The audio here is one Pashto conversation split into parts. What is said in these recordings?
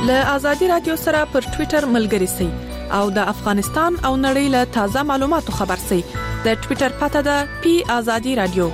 له آزادي رادیو سره پر ټوئیټر ملګري شئ او د افغانستان او نړۍ له تازه معلوماتو خبر شئ. د ټوئیټر پته ده @azadi radio.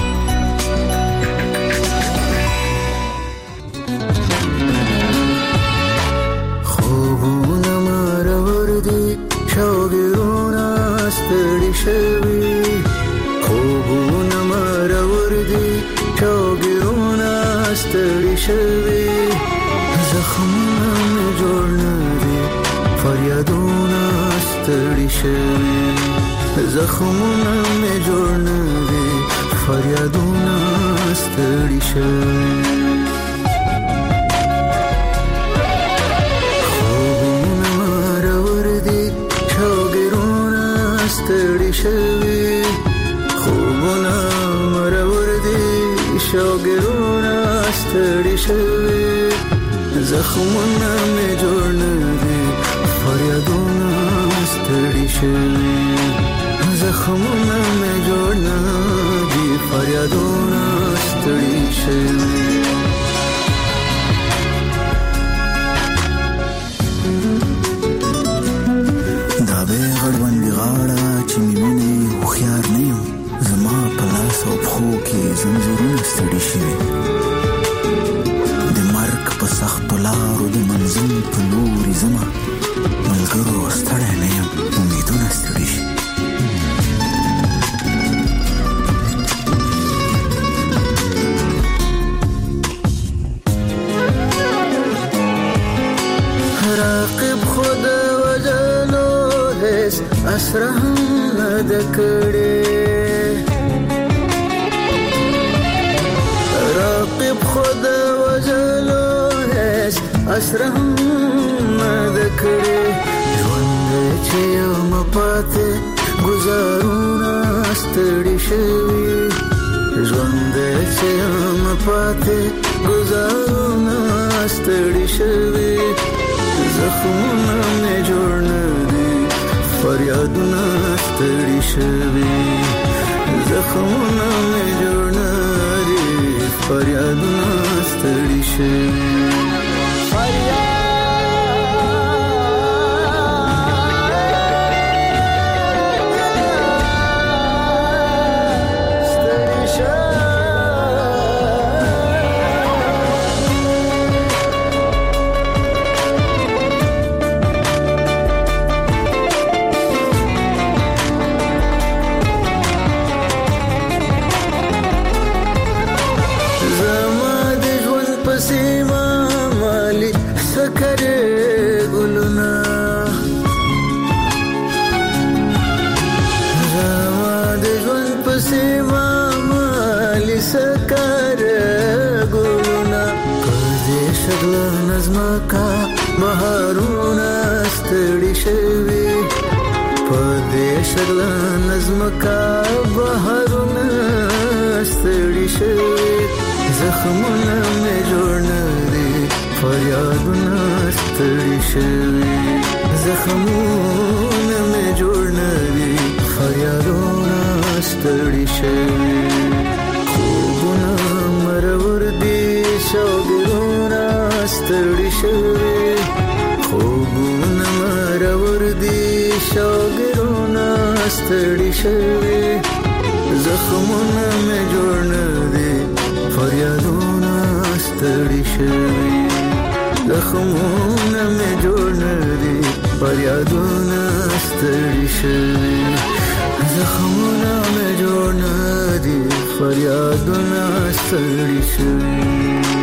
خوبونه مرور دي شوګرونه ستړي شوي، خوبونه مرور دي شوګرونه ستړي شوي، زخمونه مې جوړ نه دي فریادونه ستړي شوي، زخمونه مې جوړ نه دي فریادونه ستړي شوي. خوبونه مرور دي شوګرونه ستړي شوي، خوبونه مرور دي شوګرونه ستړي شوي، زخمونه مې جوړ نه دي فریادونه ستړي شوي، زخمونه مې جوړ نه دي فریادونه ستړي شوي. دا به غړوند غاړه چې مینه خوخيار نه یم، زما په لاس او پښو کې زنجیرونه ستړي شوي، په سختو لارو د منزل په لوري زما ملګرو ستړی نه یم، امیدونه ستړي شي. راقب خود وجلو هیڅ اسره هم نه ده کړې، راقب خود وجلو اسره هم نه کړې، ژوند چې یم پاتې ګزارونه ستړي شوي، ژوند چې یم پاتې ګزارونه ستړي شوي، زخمونه مې جوړ نه دي فریادونه ستړي شوي، زخمونه مې جوړ نه دي فریادونه ستړي شوي. بهارونه ستړي شوي، په دې شغله نظمکا بهارونه ستړي شوي، زخمونه مې جوړ نه دي فریادونه ستړي شوي، زخمونه مې جوړ نه دي فریادونه ستړي شوي. خوبونه مرور دي شوګرونه ستړي شوي، خوبونه مرور دي شوګرونه ستړي شوي، زخمونه مې جوړ نه دي فریادونه ستړي شوي، زخمونه مې جوړ نه دي فریادونه ستړي شوي، زخمونه مې جوړ نه دي فریادونه ستړي شوي.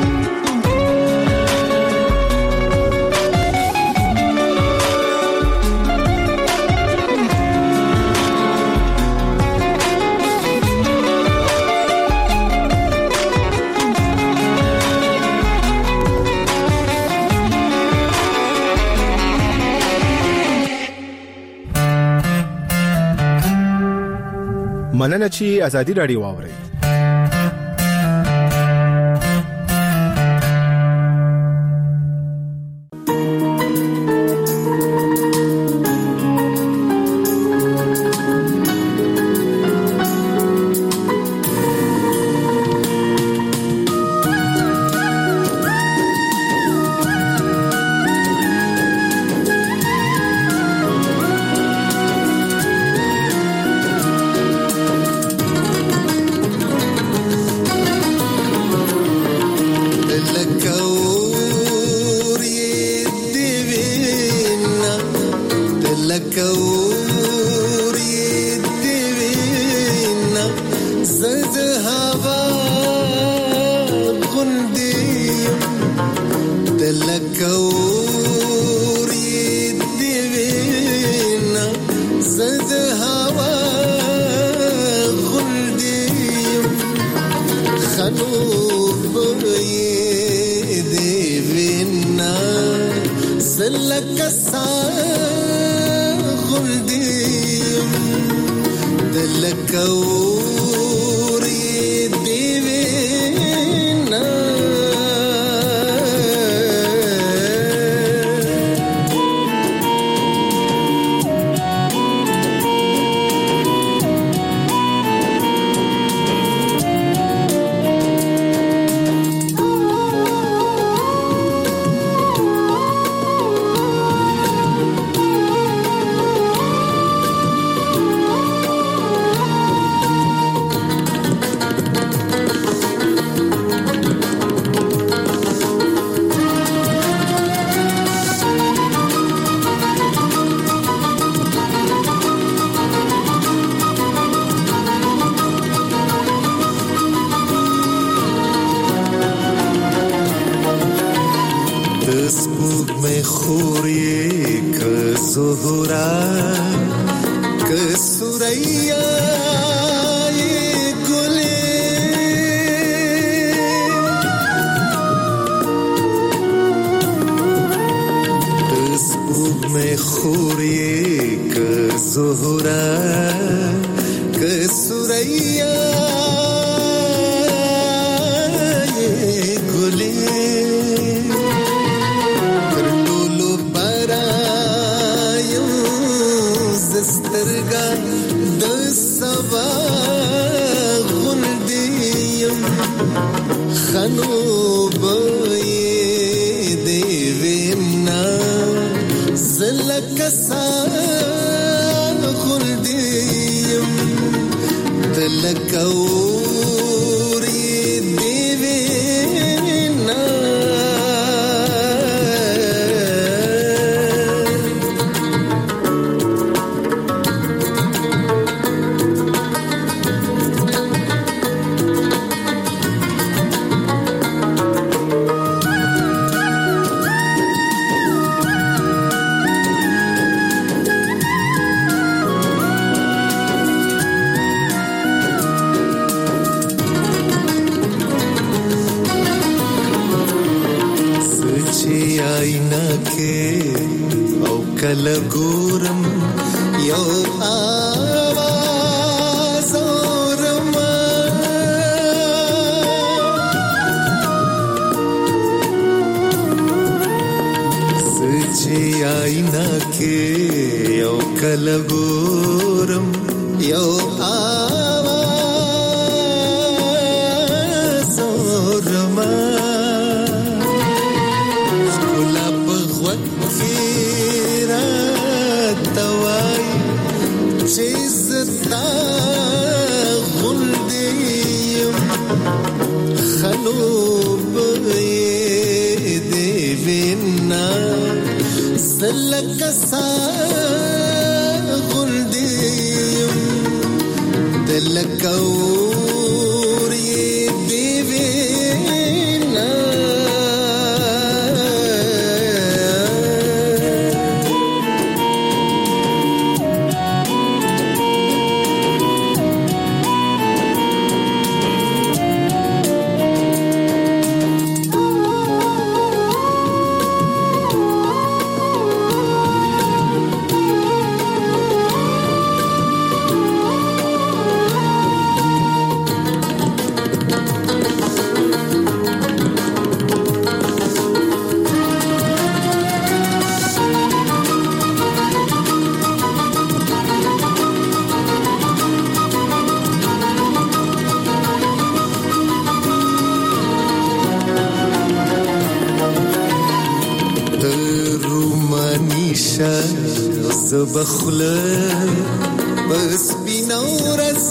مننه چې آزادي رادیو واوري. دلکوري دیوینا زد هوا غندیم دلکوري دیوینا زد هوا غندیم خنوبی دیوینا زلکسا غندیم دلکوري دیوینا زبخله بس بینور از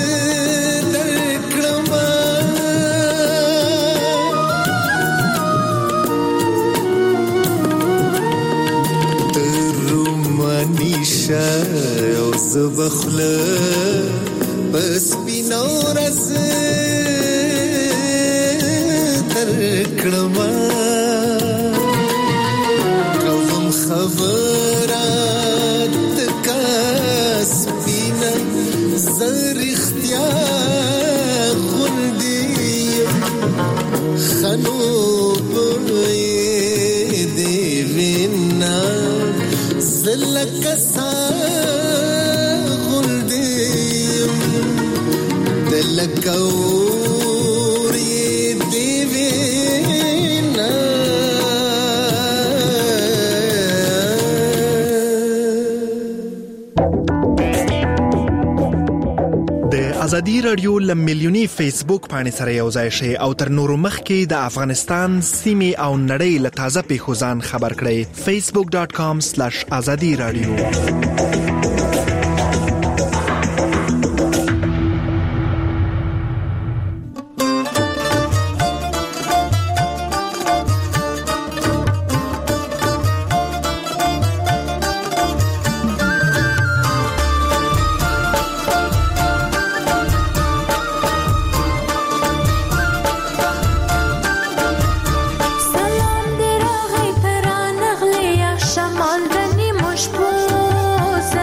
درکړم تر رومانیش زبخله بس بینورز ترکړما کوم خبرات کاس بینا زر اختیار غوندي خنوب دی وینا زلک سا غوندي دلکوري دی وینا ازادي رادیو لمیلیونی فیسبوک باندې سره یو ځای شي او تر نورو مخکې د افغانستان سیمې او نړۍ له تازه پیښو ځان خبر کړئ facebook.com/azadi radio سلام دی راغی پرانغلی یا شمال دنی مشبوز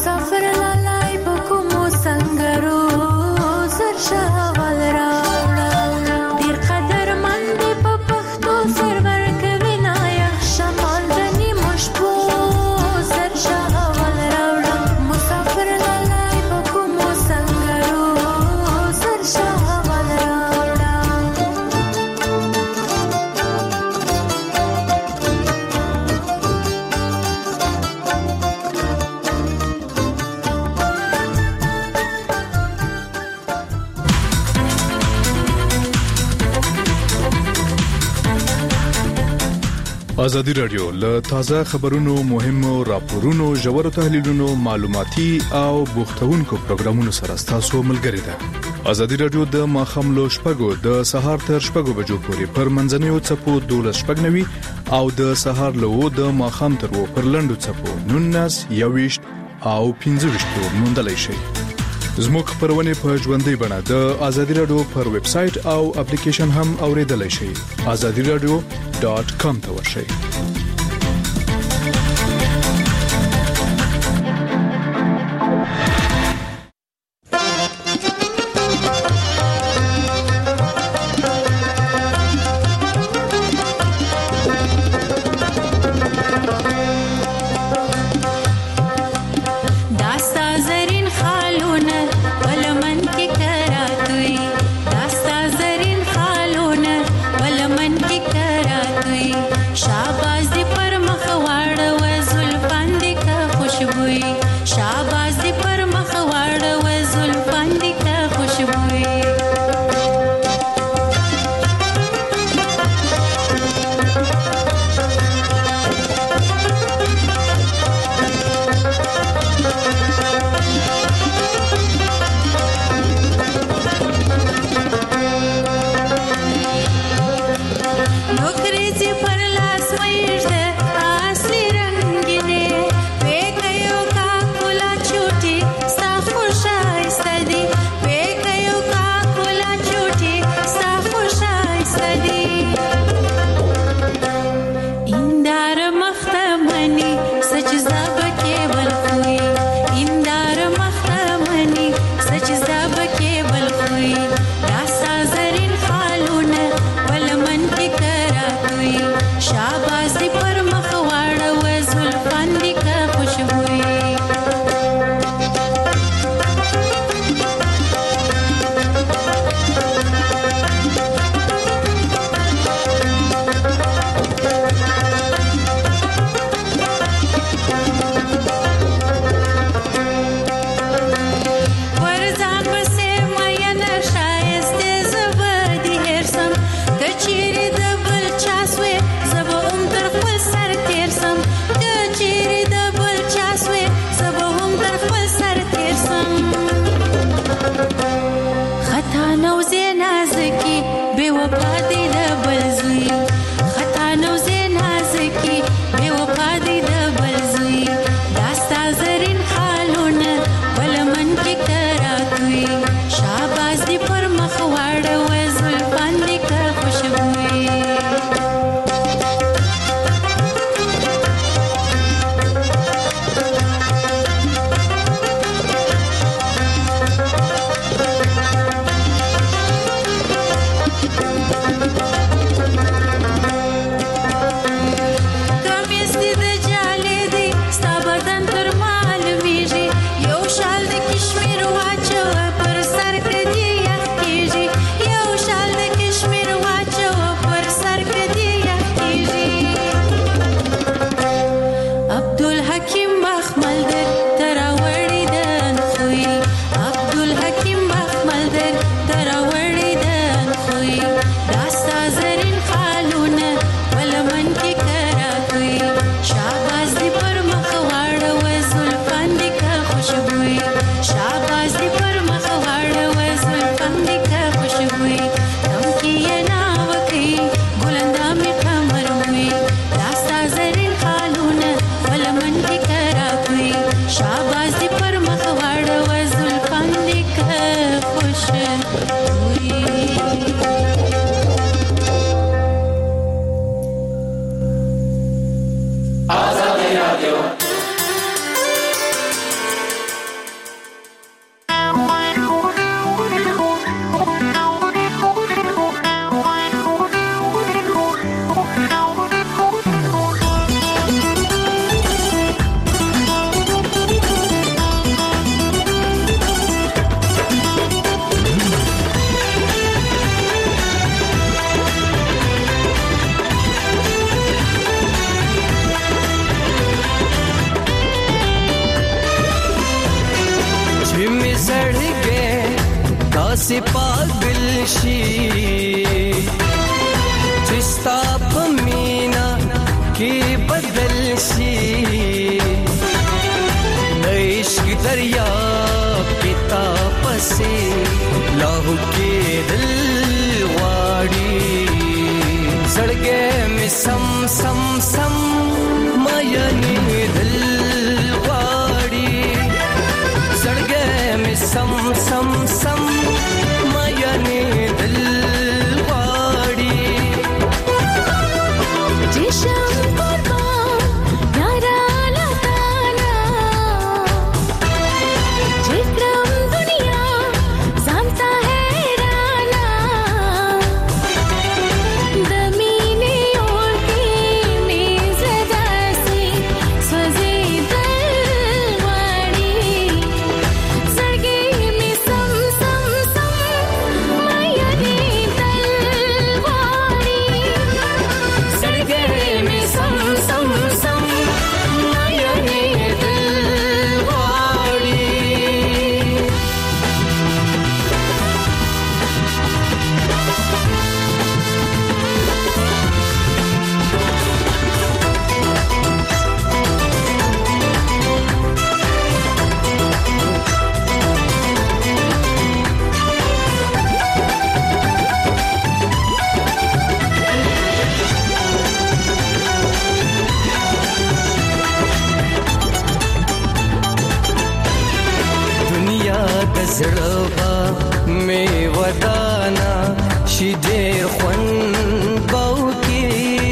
مسافر لالای بکومو سنگرو سرشاوال راوړه ډیر قدر مند په پښتو سرور کوي نایخ شمال دني مشبو سرشاوال راوړه مسافر لالای بکومو سنگرو سرشاوال راوړه ازادي رادیو له تازه خبرونو مهمو راپورونو ژورو تحلیلونو معلوماتي او بوختونکو پروګرامونو سره تاسو ملګری ده ازادي رادیو د ماخاملو شپږو د سهار تر شپږو بجو پورې پر منځنیو چپو 12:09 او د سهار له د ماخام تر و پر لندو چپو 19 او 15 موندلای شي زموږ خبرونه په ژوندۍ بڼه د ازادي رادیو پر ویب سټ او اپلیکیشن هم اوریدلای شئ azadiradio.com ته ورشئ छूटी زړګې داسې پاگل شي چې ستا په مینا کې بدل شي عشق دریا کې تا پسې لاهو کې دل غواړي زړګې مې سم سم سم مایانې دل غواړي زړګې مې سم سم سم مایانې دل غواړي جشن قربان یارا لتانا جکرم دنیا زانتا حیرانا دمینی اور کی نیزدہ سے سوزی دلواری زرگی میں سم سم سم مایانی دلواری زرگی میں سم سم سم مایانی دلواری دنیا د زړه با مې ودانا شي ډېر خوند باو کې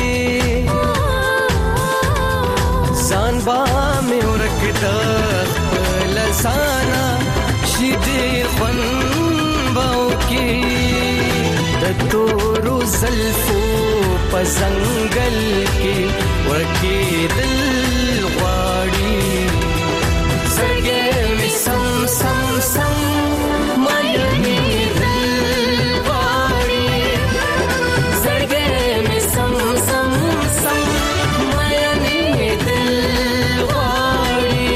ځان با مې ورکړه خپل ځانا شي ډېر خوند باو کې د تورو زلفو په ځنګل کې ورکېدل غواړي زړګې مې سم سم سم مایانې دل غواړي زړګې مې سم سم سم مایانې دل غواړي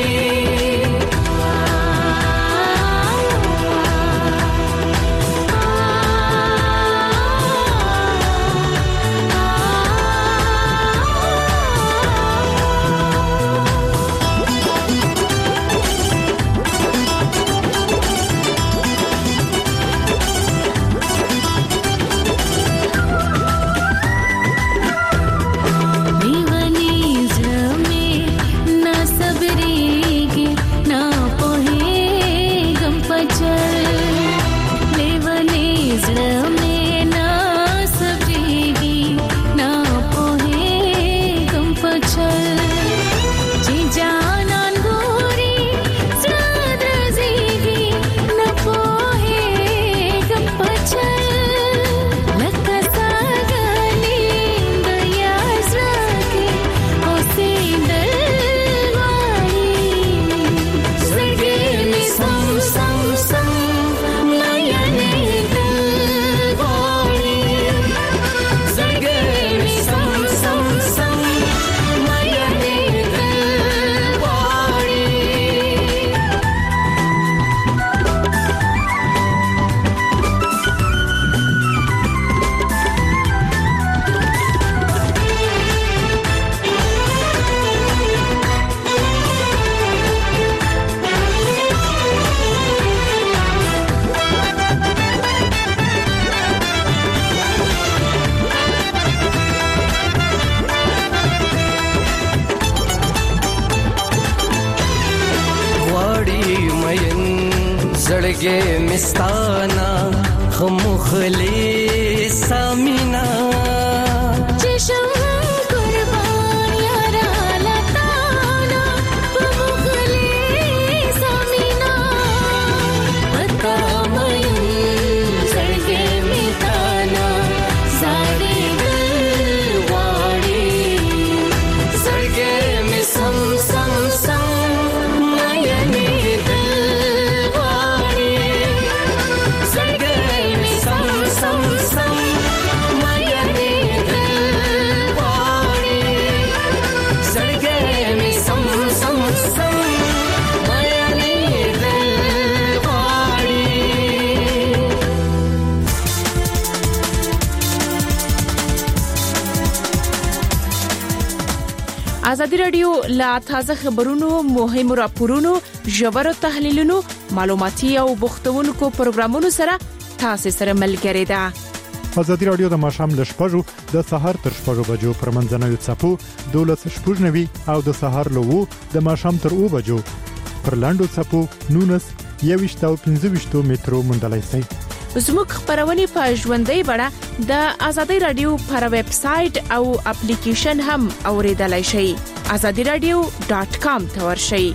دیوانی زمے نہ صبریگی نہ پوہے گم پچل دیوانی زمے نہ صبریگی نہ پوہے گم پچل جی جانان گوری زاد رزیگی نہ پوہے گم پچل لکا ساگلی دیا زرگی اوسی دلواری زرگی میں سم سم سم مایانی دلواری زرگی میں سم سم سم مایانی دلواری غواړي مین زړګې مستانا خمخلي سامینا چشم قربان یارا لتانا بمخلی سامینا پتا مین زرگے میتانا ساری دلواری زړګې مې سم سم سم مایانې دلواری زړګې مې سم سم سم مایانې ازادي رادیو لا تازه خبرونو مهم راپورونو ژور تحلیلونو معلوماتي او بوختونکو پروګرامونو سره تاسو سره ملګری ده. ازادي رادیو د ماښام ل 6:00 د سحر تر 6:00 بجو پر منځنوي چپو 12:90 او د سحر له 2 د ماښام تر 2 بجو پر لاندو چپو 19:25 مترو مندلای سي. زموږ خبرونه په ژوندۍ بڼه د ازادي رادیو پر ویب سټ او اپلیکیشن هم اوریدلای شئ. azadiradio.com ته ورشئ.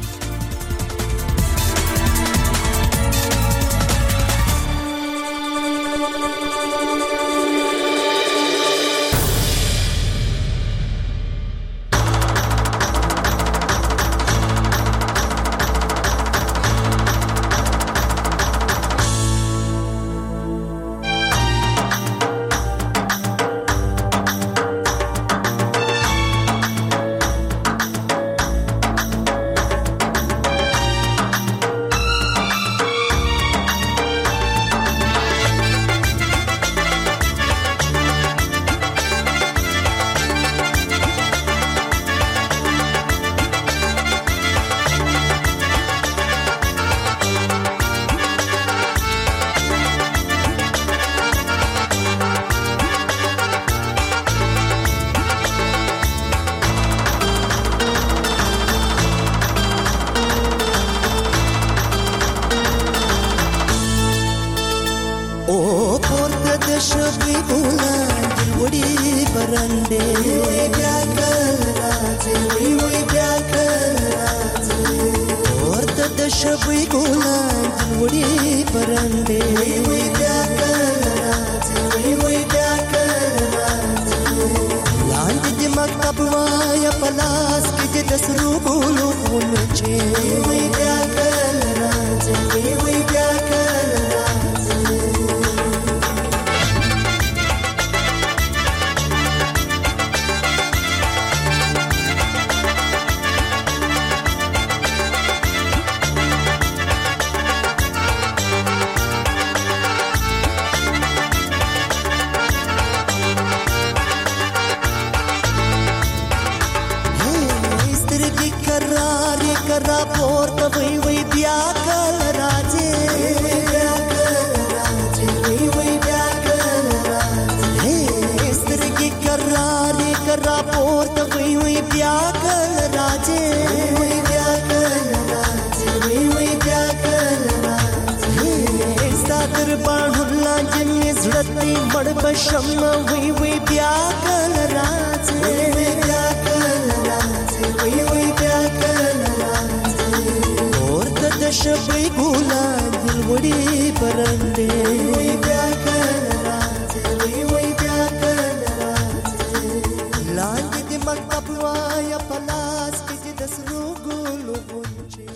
شبي ګولا دل وړي پرندې بیا کله